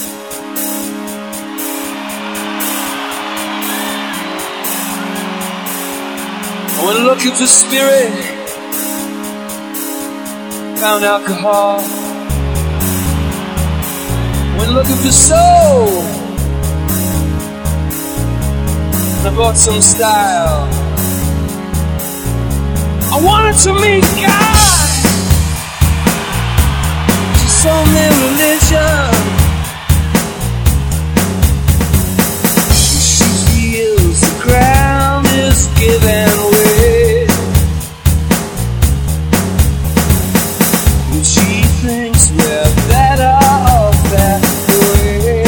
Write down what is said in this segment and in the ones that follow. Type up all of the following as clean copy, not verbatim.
I went looking for spirit, found alcohol. Went looking for soul, and I bought some style. I wanted to meet God. She sold me religion. She feels the ground is giving way, and she thinks we're better off that way.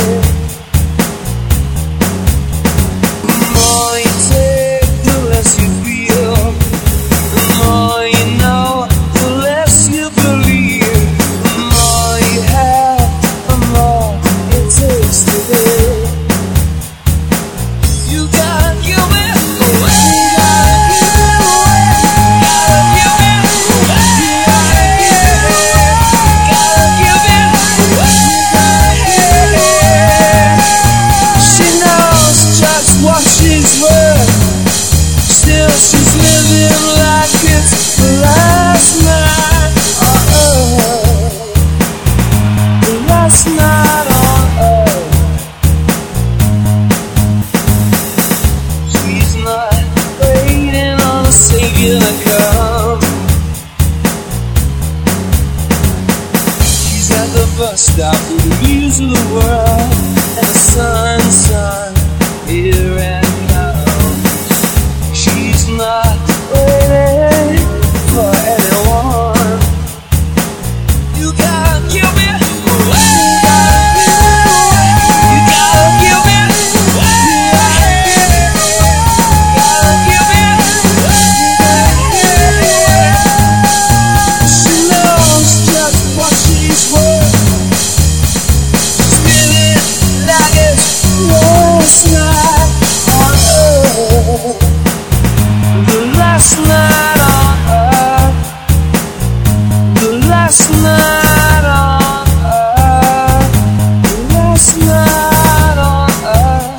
The more you take, the less you feel. The more you know, the less you believe. The more you have, the more it takes to live. You gotta give it away. You gotta give it away. Gotta give it away. Gotta give it away. Gotta give it away. She knows just what she's worth. Still she's living like it's the last night on earth. The last night on earth. She's not waiting on a savior to come. She's at the bus stop with the views of the world, and the sun, here and comes. She's not waiting for anyone. You gotta give it away. You gotta give it away. Gotta give it away. She knows just what she's worth. She's living like it's last night on earth. The last night on earth. The last night on earth. The last night on earth.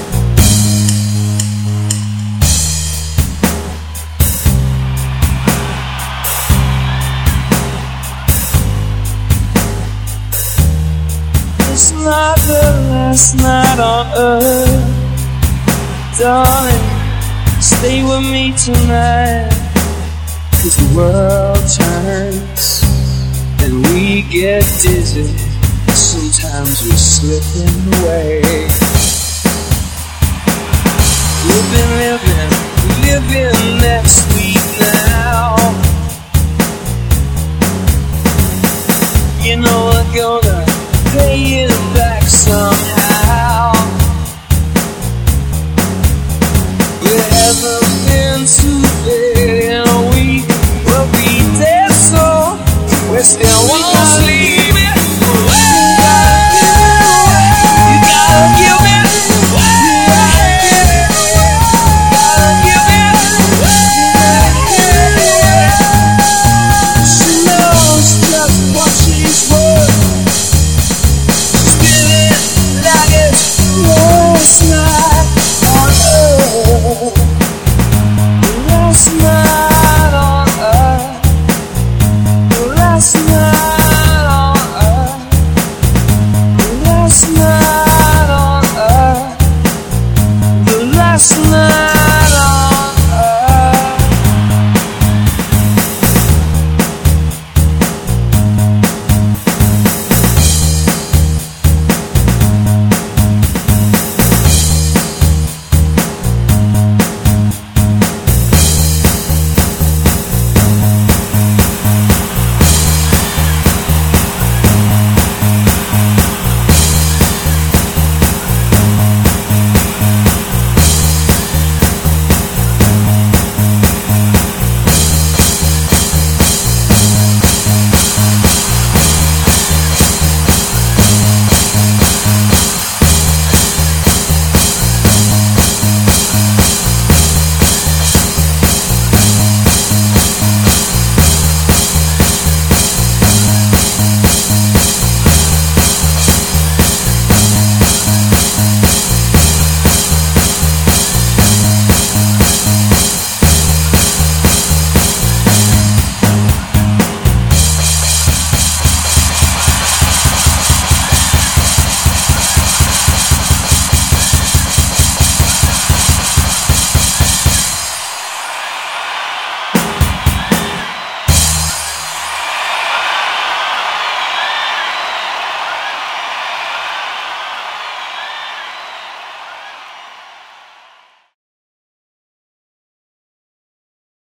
It's not the last night on earth. Darling, stay with me tonight. 'Cause the world turns and we get dizzy. Sometimes we're slipping away. We've been living that sweet now.